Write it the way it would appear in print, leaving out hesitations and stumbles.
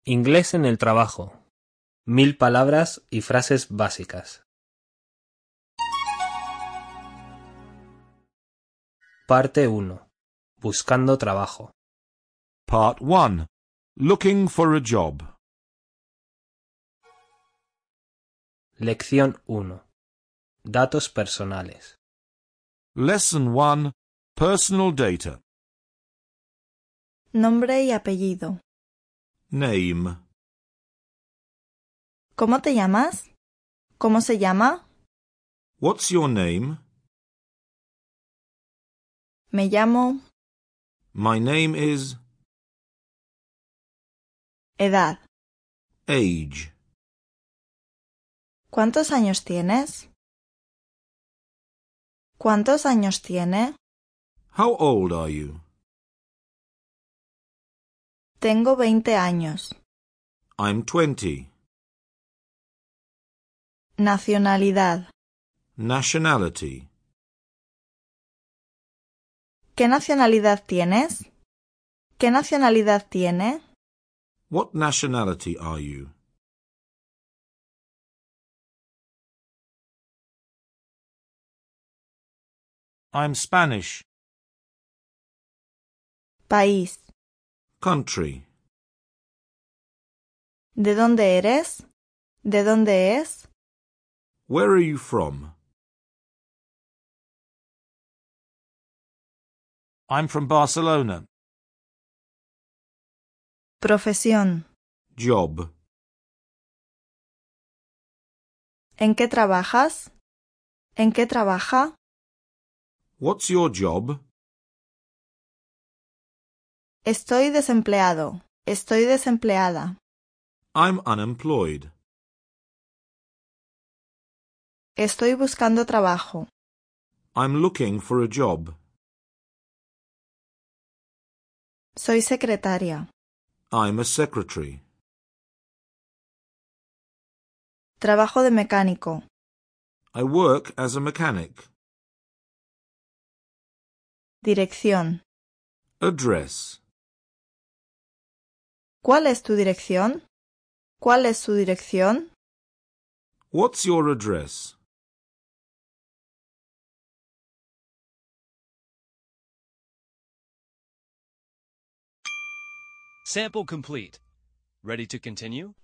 Inglés en el trabajo. 1000 palabras y frases básicas. Parte 1. Buscando trabajo. Part 1. Looking for a job. Lección 1. Datos personales. Lesson 1. Personal data. Nombre y apellido. Name. ¿Cómo te llamas? ¿Cómo se llama? What's your name? Me llamo. My name is. Edad. Age. ¿Cuántos años tienes? ¿Cuántos años tiene? How old are you? Tengo 20 años. I'm 20. Nacionalidad. Nationality. ¿Qué nacionalidad tienes? ¿Qué nacionalidad tiene? What nationality are you? I'm Spanish. País. Country. ¿De dónde eres? ¿De dónde es? Where are you from? I'm from Barcelona. Profesión. Job. ¿En qué trabajas? ¿En qué trabaja? What's your job? Estoy desempleado. Estoy desempleada. I'm unemployed. Estoy buscando trabajo. I'm looking for a job. Soy secretaria. I'm a secretary. Trabajo de mecánico. I work as a mechanic. Dirección. Address. ¿Cuál es tu dirección? ¿Cuál es su dirección? What's your address? Sample complete. Ready to continue?